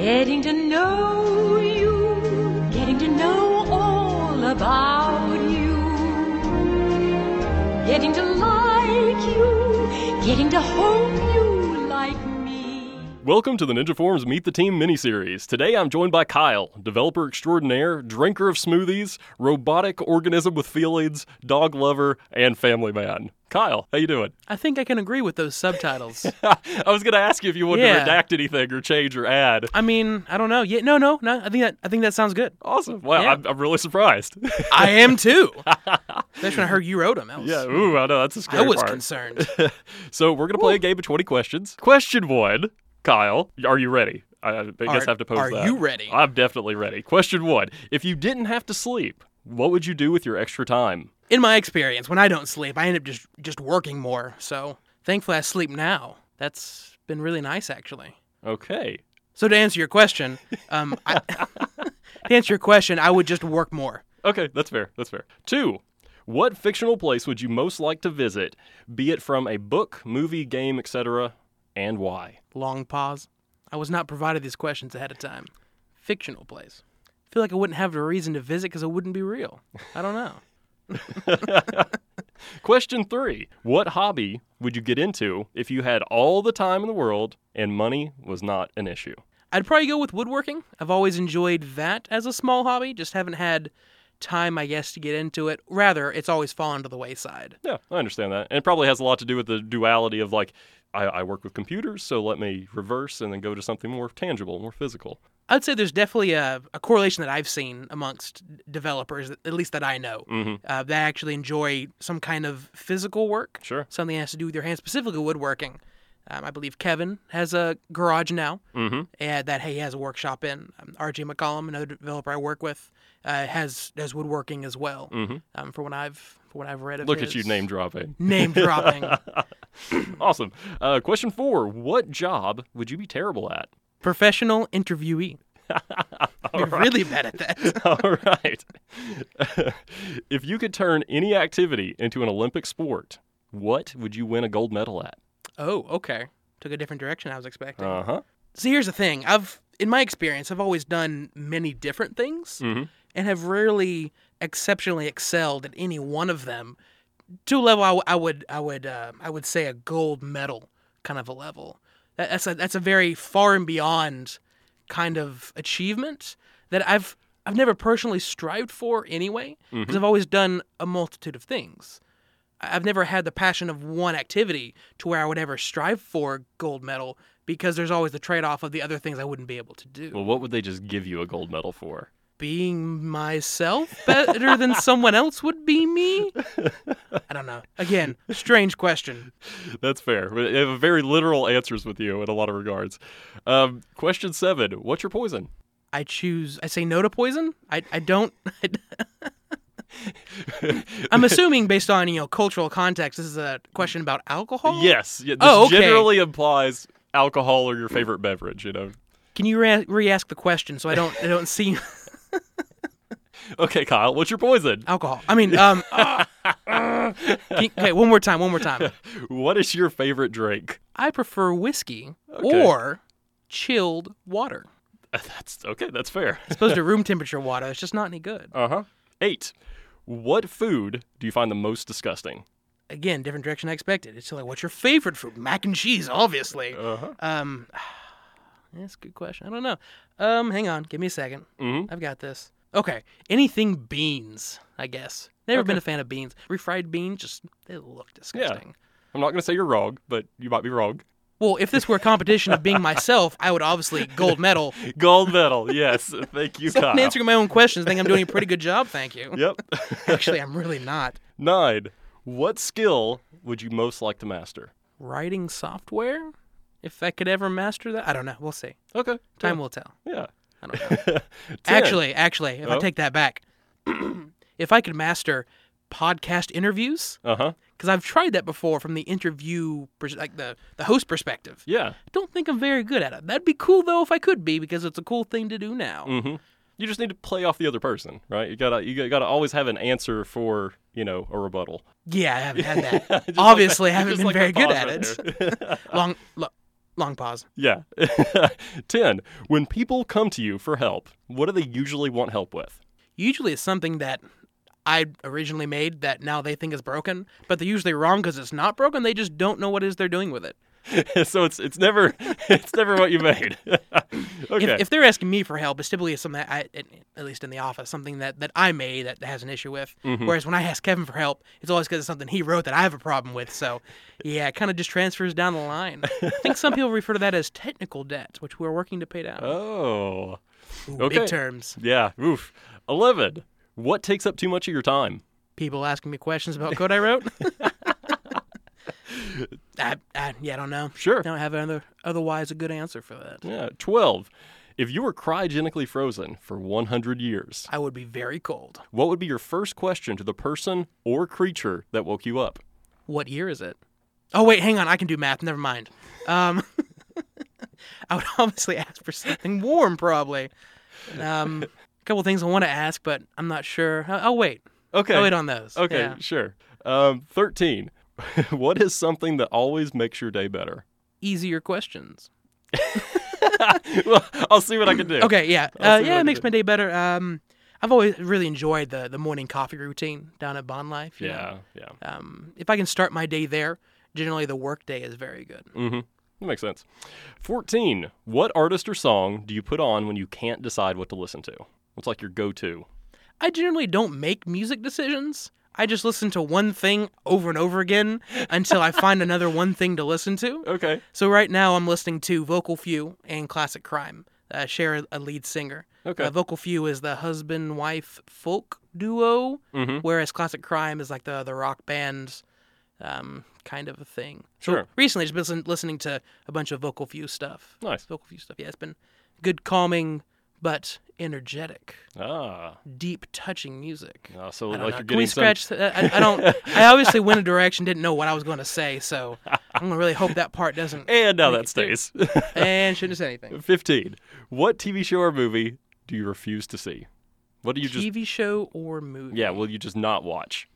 Getting to know you, getting to know all about you, getting to like you, getting to hope you like me. Welcome to the Ninja Forums Meet the Team miniseries. Today I'm joined by Kyle, developer extraordinaire, drinker of smoothies, robotic organism with feelings, dog lover, and family man. Kyle, how you doing? I think I can agree with those subtitles. I was going to ask you if you wanted to redact anything or change or add. I mean, I don't know. Yeah, no. I think that sounds good. Awesome. Wow, Yeah. I'm really surprised. I am too. Especially when I heard you wrote them. Yeah, ooh, I know, that's a scary I was part. concerned. So we're going to play a game of 20 questions. Question 1, Kyle, are you ready? I guess I have to pose that. Are you ready? I'm definitely ready. Question 1, if you didn't have to sleep, what would you do with your extra time? In my experience, when I don't sleep, I end up just working more. So thankfully I sleep now. That's been really nice, actually. Okay. So to answer your question, I would just work more. Okay, that's fair. 2, what fictional place would you most like to visit, be it from a book, movie, game, etc., and why? Long pause. I was not provided these questions ahead of time. Fictional place. I feel like I wouldn't have a reason to visit because it wouldn't be real. I don't know. Question 3, what hobby would you get into if you had all the time in the world and money was not an issue? I'd probably go with woodworking. I've always enjoyed that as a small hobby. Just haven't had time, I guess, to get into it. Rather, it's always fallen to the wayside. Yeah, I understand that. And it probably has a lot to do with the duality of, like, I work with computers, so let me reverse and then go to something more tangible, more physical. I'd say there's definitely a correlation that I've seen amongst developers, at least that I know, that actually enjoy some kind of physical work. Sure. Something that has to do with your hands, specifically woodworking. I believe Kevin has a garage now that he has a workshop in. RJ McCollum, another developer I work with, has woodworking as well. For what I've read of Look his. at you name dropping. Name dropping. Awesome. Question 4, what job would you be terrible at? Professional interviewee. You're really bad at that. All right. If you could turn any activity into an Olympic sport, what would you win a gold medal at? Oh, okay. Took a different direction I was expecting. Uh-huh. See, here's the thing. In my experience, I've always done many different things and have rarely exceptionally excelled at any one of them to a level I would say a gold medal kind of a level. That's a very far and beyond kind of achievement that I've never personally strived for anyway, because I've always done a multitude of things. I've never had the passion of one activity to where I would ever strive for a gold medal, because there's always the trade-off of the other things I wouldn't be able to do. Well, what would they just give you a gold medal for? Being myself better than someone else would be me? I don't know. Again, strange question. That's fair. I have very literal answers with you in a lot of regards. Question 7, what's your poison? I say no to poison. I don't. I'm assuming based on, cultural context, this is a question about alcohol? Yes. Yeah, this okay. generally implies alcohol or your favorite beverage, Can you re-ask the question so I don't see... Okay, Kyle, what's your poison? Alcohol. I mean, okay, one more time. What is your favorite drink? I prefer whiskey or chilled water. That's fair. As opposed to room temperature water. It's just not any good. 8, what food do you find the most disgusting? Again, different direction I expected. It's like, what's your favorite food? Mac and cheese, obviously. That's a good question. I don't know. Hang on. Give me a second. I've got this. Okay. Anything beans, I guess. Never been a fan of beans. Refried beans, they look disgusting. Yeah. I'm not going to say you're wrong, but you might be wrong. Well, if this were a competition of being myself, I would obviously gold medal. Gold medal, yes. Thank you, Kyle. I'm answering my own questions. I think I'm doing a pretty good job, thank you. Yep. Actually, I'm really not. 9, what skill would you most like to master? Writing software? If I could ever master that? I don't know. We'll see. Okay. Time will tell. Yeah. I don't know. Actually, if I take that back, if I could master podcast interviews, because I've tried that before from the interview, like the host perspective. Yeah. I don't think I'm very good at it. That'd be cool, though, if I could be, because it's a cool thing to do now. You just need to play off the other person, right? You gotta always have an answer for, a rebuttal. Yeah, I haven't had that. Obviously, I haven't been very good at it. Long pause. Yeah. 10. When people come to you for help, what do they usually want help with? Usually it's something that I originally made that now they think is broken, but they're usually wrong because it's not broken. They just don't know what it is they're doing with it. So it's never what you made. Okay. If they're asking me for help, it's typically something that at least in the office, something that I made that has an issue with. Mm-hmm. Whereas when I ask Kevin for help, it's always because it's something he wrote that I have a problem with. So, yeah, it kind of just transfers down the line. I think some people refer to that as technical debt, which we're working to pay down. Oh. Ooh, Okay. Big terms. Yeah. Oof. 11. What takes up too much of your time? People asking me questions about code I wrote. I don't know. Sure. I don't have otherwise a good answer for that. Yeah. 12. If you were cryogenically frozen for 100 years, I would be very cold. what would be your first question to the person or creature that woke you up? What year is it? Oh, wait, hang on. I can do math. Never mind. I would obviously ask for something warm, probably. A couple things I want to ask, but I'm not sure. I'll wait. Okay. I'll wait on those. Okay, Yeah. sure. 13. What is something that always makes your day better? Easier questions. Well, I'll see what I can do. Okay, yeah. I'll see what I It can makes do. my day better. I've always really enjoyed the morning coffee routine down at Bond Life. you know. Yeah. If I can start my day there, generally the work day is very good. Mm-hmm. That makes sense. 14. What artist or song do you put on when you can't decide what to listen to? What's like your go-to? I generally don't make music decisions. I just listen to one thing over and over again until I find another one thing to listen to. Okay. So right now I'm listening to Vocal Few and Classic Crime. Share a lead singer. Okay. Vocal Few is the husband-wife folk duo, Mm-hmm. whereas Classic Crime is like the rock band kind of a thing. So Sure. recently just been listening to a bunch of Vocal Few stuff. Nice. Vocal Few stuff. Yeah, it's been good, calming, but energetic, Ah. deep, touching music. So I don't like know. you're Can we getting some... scratch? I don't. I obviously went a direction, didn't know what I was going to say, so I'm gonna really hope that part doesn't. And now make that it through. stays. And shouldn't have said anything. 15. What TV show or movie do you refuse to see? What do you just... TV show or movie? Yeah, will you just not watch?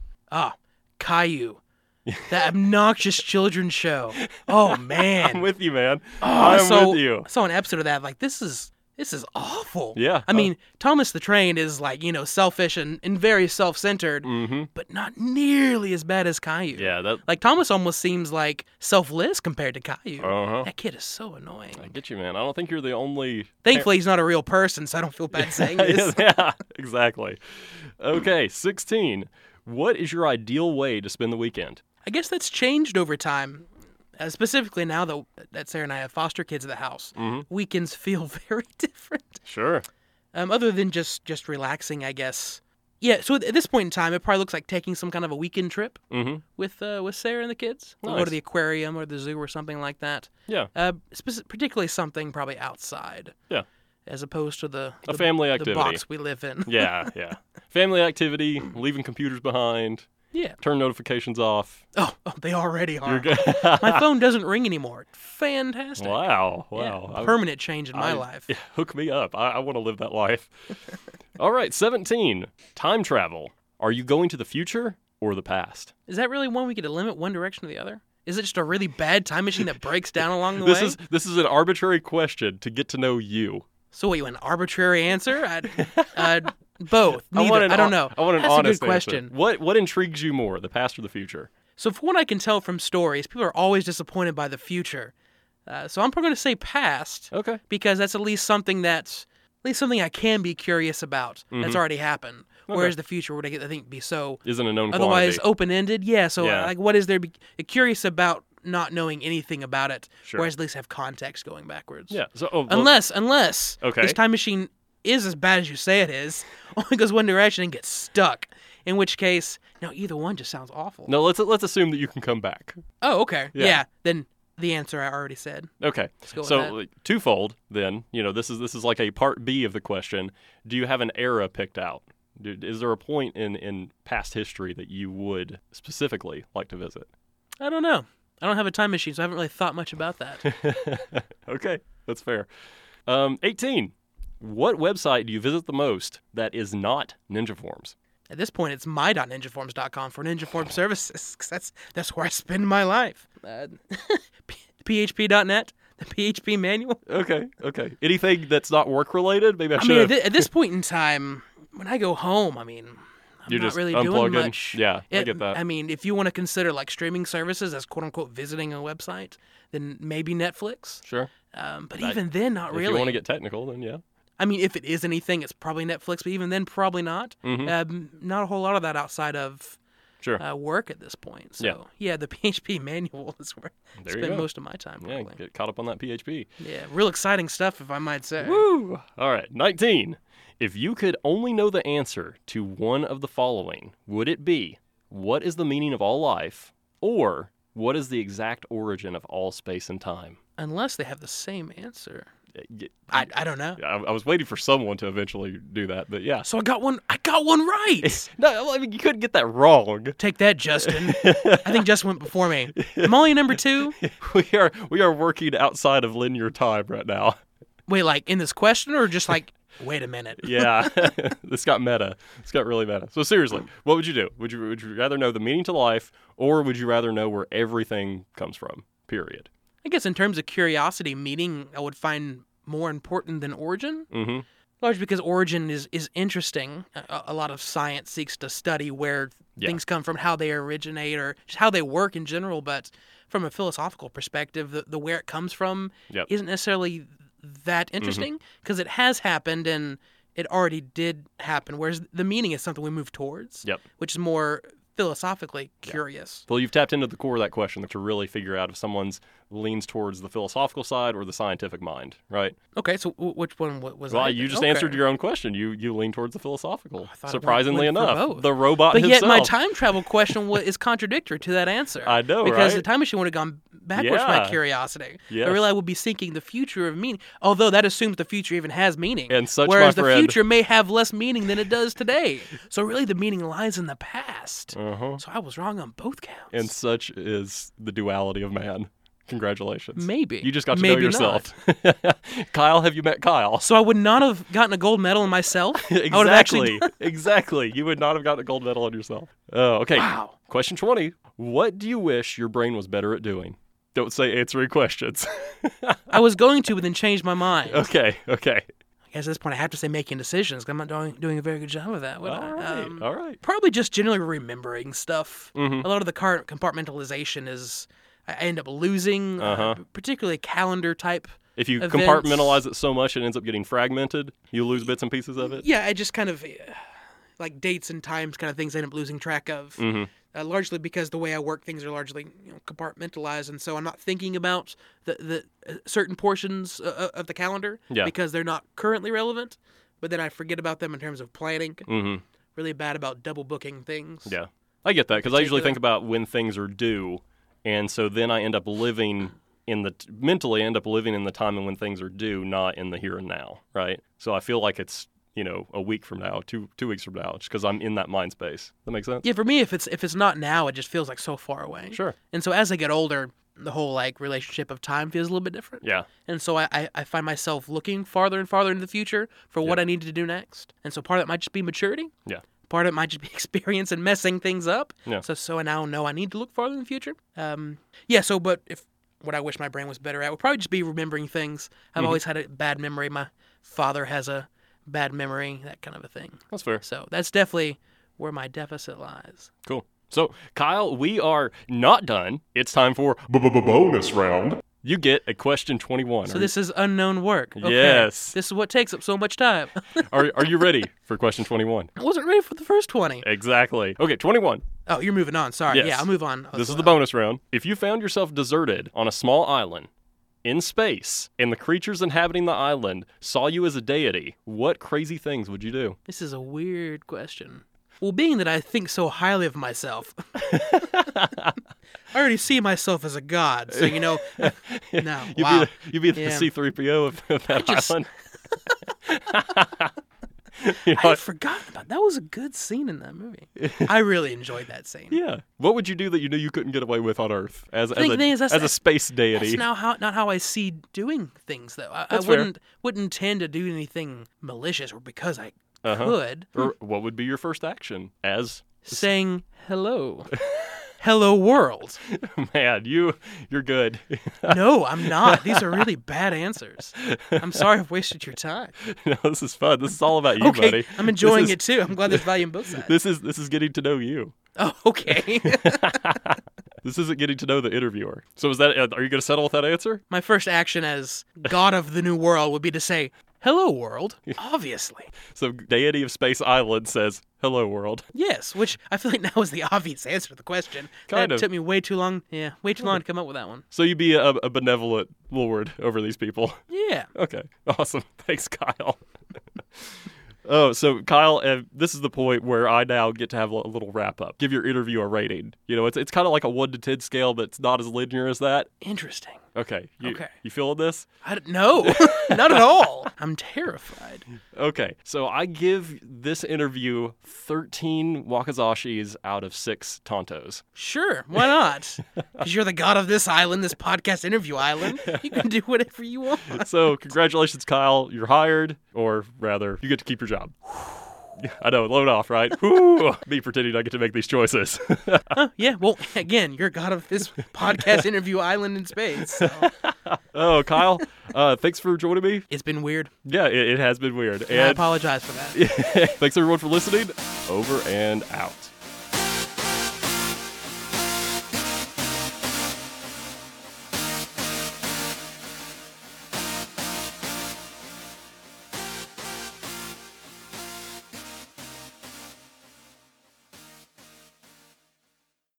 Caillou, that obnoxious children's show. Oh man. I'm with you, man. Oh, I'm with you. I saw an episode of that. Like this is awful. Yeah. I mean, Thomas the Train is like selfish and very self-centered, Mm-hmm. but not nearly as bad as Caillou. Yeah, that... Like Thomas almost seems like selfless compared to Caillou. Uh-huh. That kid is so annoying. I get you, man. I don't think you're the only... Thankfully, he's not a real person, so I don't feel bad saying this. Yeah, exactly. Okay, 16. What is your ideal way to spend the weekend? I guess that's changed over time. Specifically now that Sarah and I have foster kids at the house, weekends feel very different. Sure. Other than just relaxing, I guess. Yeah. So at this point in time, it probably looks like taking some kind of a weekend trip Mm-hmm. with Sarah and the kids. We'll go Nice. to the aquarium or the zoo or something like that. Yeah. Particularly something probably outside. Yeah. As opposed to the family the activity. box we live in. Yeah, yeah. Family activity, leaving computers behind, Yeah. turn notifications off. Oh, they already are. You're good. My phone doesn't ring anymore. Fantastic. Wow. Yeah, permanent change in my life. Yeah, hook me up. I want to live that life. All right, 17. Time travel. Are you going to the future or the past? Is that really one we get to limit one direction or the other? Is it just a really bad time machine that breaks down along the way? This is an arbitrary question to get to know you. So what, you want an arbitrary answer? Both. I Neither. I don't know. I want an That's honest a good question. answer. What intrigues you more, the past or the future? So from what I can tell from stories, people are always disappointed by the future. So I'm probably going to say past. Okay. Because that's at least something I can be curious about. That's already happened. Whereas the future would, I think, be so Isn't a known otherwise quantity. open-ended. Yeah. So Yeah. like, what is there? Curious about not knowing anything about it. Sure. Whereas at least have context going backwards. Yeah. So Unless Okay. this time machine is as bad as you say it is, only goes one direction and gets stuck. In which case, no, either one just sounds awful. No, let's assume that you can come back. Oh, okay. Yeah. Yeah. Then the answer I already said. Okay. go with So that. like, twofold then, this is like a part B of the question. Do you have an era picked out? Is there a point in past history that you would specifically like to visit? I don't know. I don't have a time machine, so I haven't really thought much about that. Okay, that's fair. 18. What website do you visit the most that is not Ninja Forms? At this point, it's my.ninjaforms.com for Ninja Form services, 'cause that's where I spend my life. PHP.net, The PHP manual? Okay. Anything that's not work related? Maybe I I should. mean, at this point in time, when I go home, I mean, I'm You're not just really doing unplugging. much. Yeah, I get that. I mean, if you want to consider like streaming services as quote unquote visiting a website, then maybe Netflix. Sure. But even then, not really. If you want to get technical, then yeah. I mean, if it is anything, it's probably Netflix, but even then, probably not. Not a whole lot of that outside of Sure. work at this point. So, yeah, the PHP manual is where I There you spend go. most of my time, Yeah, probably. get caught up on that PHP. Yeah, real exciting stuff, if I might say. Woo! All right, 19. If you could only know the answer to one of the following, would it be, what is the meaning of all life, or what is the exact origin of all space and time? Unless they have the same answer. Y- I don't know. I was waiting for someone to eventually do that, but yeah. So I got one right. No, I mean, you couldn't get that wrong. Take that, Justin. I think Justin went before me. I'm only number 2. We are working outside of linear time right now. Wait, like in this question or just like, wait a minute? Yeah, this got meta. It's got really meta. So seriously, what would you do? Would you rather know the meaning to life, or would you rather know where everything comes from? Period. I guess in terms of curiosity, meaning I would find more important than origin. Mm-hmm. Largely because origin is interesting. A lot of science seeks to study where things come from, how they originate, or just how they work in general. But from a philosophical perspective, the where it comes from isn't necessarily that interesting because it has happened and it already did happen. Whereas the meaning is something we move towards, which is more philosophically curious. Well, you've tapped into the core of that question to really figure out if someone's leans towards the philosophical side or the scientific mind, right? Okay, so which one was Well, I? you just answered your own question. You lean towards the philosophical. thought it Surprisingly went for enough, both. the robot But himself. yet my time travel question is contradictory to that answer. I know, because right? the time machine would have gone backwards for my Yeah. curiosity. Yes. I really I would be seeking the future of meaning, although that assumes the future even has meaning. And such, whereas my the friend- future may have less meaning than it does today. So really the meaning lies in the past. Uh-huh. So I was wrong on both counts. And such is the duality of man. Congratulations. Maybe. You just got to Maybe know yourself. Kyle, have you met Kyle? So I would not have gotten a gold medal in myself. I would have actually Exactly. You would not have gotten a gold medal on yourself. Oh, okay. Wow. Question 20. What do you wish your brain was better at doing? Don't say answering questions. I was going to, but then changed my mind. Okay. I guess at this point I have to say making decisions because I'm not doing a very good job of that. would I? All right. Probably just generally remembering stuff. Mhm. A lot of the current compartmentalization is I end up losing, particularly calendar type. If you events. compartmentalize it so much, it ends up getting fragmented. You lose bits and pieces of it. Yeah, I just kind of like dates and times kind of things I end up losing track of. Mm-hmm. Largely because the way I work, things are largely compartmentalized, and so I'm not thinking about the certain portions of the calendar because they're not currently relevant. But then I forget about them in terms of planning. Mm-hmm. Really bad about double booking things. Yeah. I get that because I usually Particular- think about when things are due. And so then I end up living mentally end up living in the time and when things are due, not in the here and now, right? So I feel like it's, a week from now, two weeks from now, just because I'm in that mind space. That make sense? Yeah, for me, if it's not now, it just feels like so far away. Sure. And so as I get older, the whole relationship of time feels a little bit different. Yeah. And so I find myself looking farther and farther into the future for what I need to do next. And so part of it might just be maturity. Yeah. Part of it might just be experience and messing things up. Yeah. So I now know I need to look farther in the future. But if what I wish my brain was better at would probably just be remembering things. I've always had a bad memory. My father has a bad memory, that kind of a thing. That's fair. So that's definitely where my deficit lies. Cool. So, Kyle, we are not done. It's time for bonus round. You get a question 21. So this is unknown work. Okay. Yes. This is what takes up so much time. Are you ready for question 21? I wasn't ready for the first 20. Exactly. Okay, 21. Oh, you're moving on. Sorry. Yes. Yeah, I'll move on. This is the bonus round. If you found yourself deserted on a small island in space and the creatures inhabiting the island saw you as a deity, what crazy things would you do? This is a weird question. Well, being that I think so highly of myself, I already see myself as a god. So, no. Wow. You'd be the Yeah. C-3PO of that just- island. I had forgotten about that. Was a good scene in that movie. I really enjoyed that scene. Yeah. What would you do that you knew you couldn't get away with on Earth as thing is, a space deity? That's not how I see doing things, though. I That's fair. wouldn't intend to do anything malicious or because I Uh-huh. could. Or what would be your first action as Saying hello. Hello World. Man, you're good. No, I'm not. These are really bad answers. I'm sorry I've wasted your time. No, this is fun. This is all about you, Okay, buddy. I'm enjoying it too. I'm glad there's value in both sides. This is getting to know you. Oh, okay. This isn't getting to know the interviewer. So is that? Are you going to settle with that answer? My first action as God of the New World would be to say, hello, world. Obviously. So deity of Space Island says, hello, world. Yes, which I feel like now is the obvious answer to the question. Kind that of. took me way too long. Yeah, way too long to come up with that one. So you'd be a benevolent lord over these people. Yeah. Okay, awesome. Thanks, Kyle. Oh, so Kyle, this is the point where I now get to have a little wrap up. Give your interview a rating. You know, it's kind of like a 1 to 10 scale, but it's not as linear as that. Interesting. Okay. Okay. You feeling this? No, not at all. I'm terrified. Okay. So I give this interview 13 wakazashis out of 6 tontos. Sure, why not? Because you're the god of this island, this podcast interview island. You can do whatever you want. So congratulations, Kyle. You're hired, or rather, you get to keep your job. I know, load off, right? Woo! Me pretending I get to make these choices. Yeah, well, again, you're god of this podcast interview island in space. So. Oh, Kyle, thanks for joining me. It's been weird. Yeah, it has been weird. And I apologize for that. Thanks everyone for listening. Over and out.